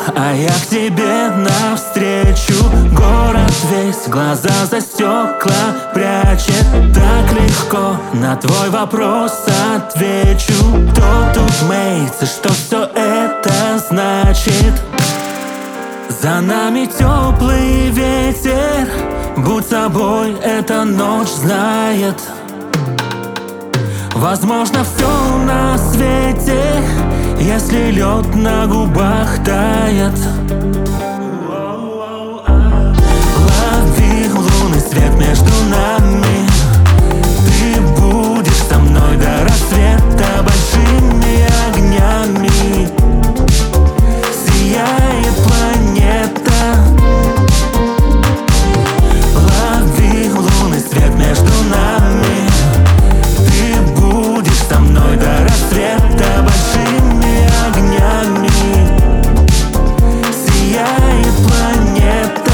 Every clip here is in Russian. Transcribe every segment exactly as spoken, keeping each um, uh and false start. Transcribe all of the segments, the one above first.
а я к тебе навстречу. Город весь глаза за стекла прячет. Так легко на твой вопрос отвечу. Кто тут мейцы, что все это значит? За нами теплый ветер, будь собой, эта ночь знает. Возможно, все на свете, если лед на губах тает. Лови лунный свет между нами. Ты будешь со мной до рассвета большими огнями. Сияет планета. Лови лунный свет между нами. Ты будешь со мной до рассвета большими огнями. Сияет планета.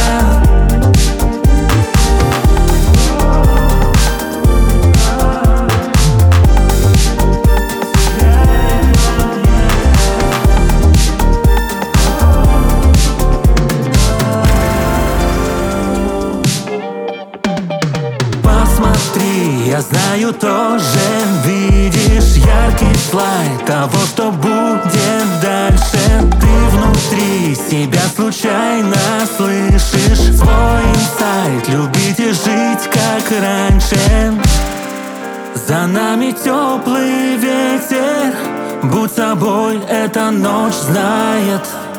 Посмотри, я знаю, тоже видишь яркий слайд того, что будет дальше. Ты внутри себя случайно слышишь свой инсайт. Любить и жить как раньше. За нами теплый ветер, будь собой, эта ночь знает.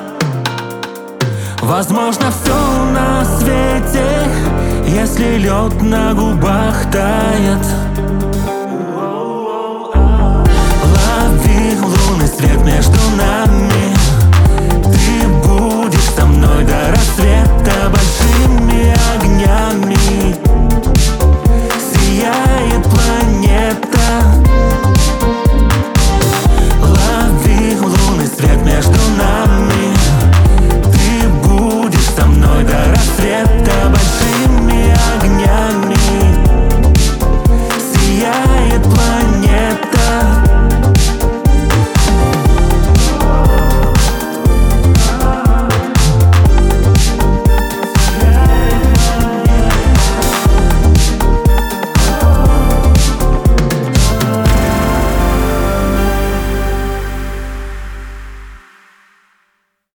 Возможно, все на свете, если лед на губах тает. Лови лунный свет.